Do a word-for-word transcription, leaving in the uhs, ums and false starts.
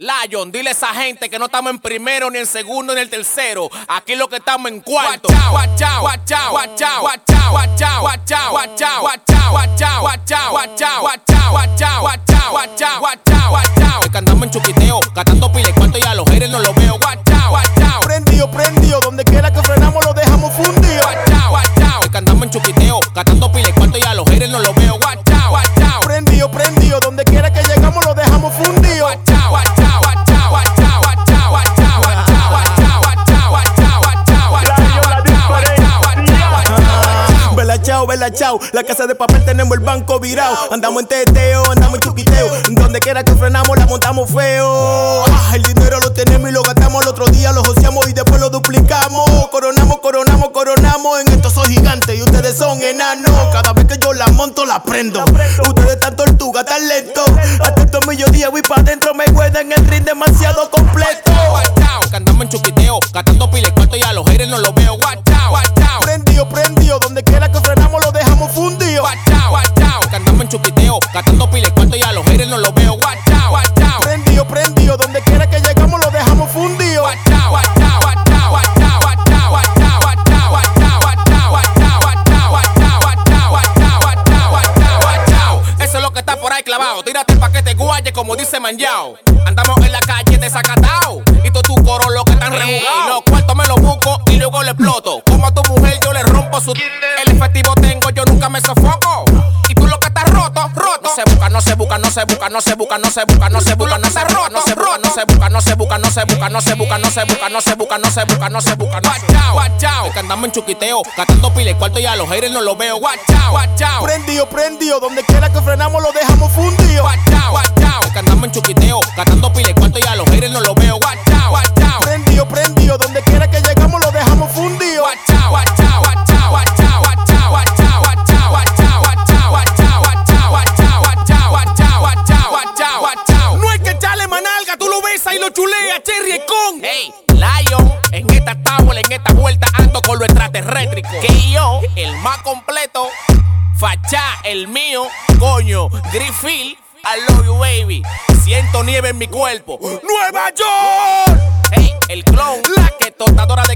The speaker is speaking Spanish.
Lion, dile a esa gente que no estamos en primero, ni en segundo, ni en el tercero. Aquí lo que estamos en cuarto. Watch out, watch out, watch out, watch out, watch out, watch out, watch out, watch out, watch out, watch out, watch out, watch out, watch out, watch out, watch out, watch out, watch out. Que andamos en chuquiteo, gastando pile cuarto y a los haters no lo veo. Watch out, watch out. Prendido, prendido, donde quiera que frenamos lo dejamos fundido. Watch out, watch out. Que andamos en chuquiteo, gastando pile cuarto y a los haters no lo veo. Watch out, watch out. Prendido, prendido, donde quiera que llegamos lo dejamos fundido. Watch out, watch out. Vela chao, vela chao, la casa de papel tenemos el banco virado. Andamos en teteo, andamos en chuquiteo, donde quiera que frenamos la montamos feo. Ah, el dinero lo tenemos y lo gastamos, el otro día lo joseamos y después lo duplicamos. Coronamos, coronamos, coronamos, en esto soy gigante y ustedes son enanos. Cada vez que yo la monto la prendo, ustedes tan tortuga, tan lento. Hasta estos mediodía voy pa' adentro, me huedan el ring demasiado completo. Que andamos en chuquiteo, gastando pile cuarto y a los haters no lo veo. Watch out, watch out. Prendido, prendido, donde quiera que frenamos lo dejamos fundido. Watch out, watch out. Que andamos en chuquiteo, gastando pile cuarto y a los haters no lo veo. Watch out, watch out. Prendido, prendido, donde quiera que llegamos lo dejamos fundido. Watch out, watch out, watch out, watch out, watch out, watch out, watch out, watch out, watch out, watch out, watch out, watch out, watch out, watch out, watch out, watch out, watch out. Eso es lo que está por ahí clavado. Tírate el paquete guaye como dice Manjao. Andamos en la calle desacatao y todo tu coro lo que están rejugados. Los cuartos me los busco y luego le exploto. Como a tu mujer yo le rompo su... El efectivo tengo, yo nunca me sofoco. Y tú lo que estás roto, roto. No se busca, no se busca, no se busca, no se busca, no se busca, no se busca, no se busca, no se busca, no se busca, no se busca, no se busca, no se busca, no se busca, no se busca, no se busca, no se busca. Watch out, watch out. Que andamos en chuquiteo, gastando pile cuarto y a los haters no lo veo. Watch out, watch out. Prendido, prendido, donde quiera que frenamos lo dejamos fundido. Watch out, watch out. Que andamos en chuquiteo, gastando pile cuarto y a los haters no lo veo. Watch out, watch out. Prendido, prendido, donde quiera que llegamos lo dejamos fundido. Watch out, watch out, watch out, watch out, watch out, watch out, watch out, watch out, watch out, watch out, watch out, watch out, watch out, watch out, watch out, watch out, watch out. No hay que echarle manalga, tú lo besas y lo chuleas, Cherry con. Hey, Lion, en esta tabla, en esta vuelta ando con lo extraterrestre. Que yo, el más completo, Fachá, el mío, coño, Griffith, I love you baby. Siento nieve en mi cuerpo. ¡Nueva York! Hey, el clon, la que tostadora de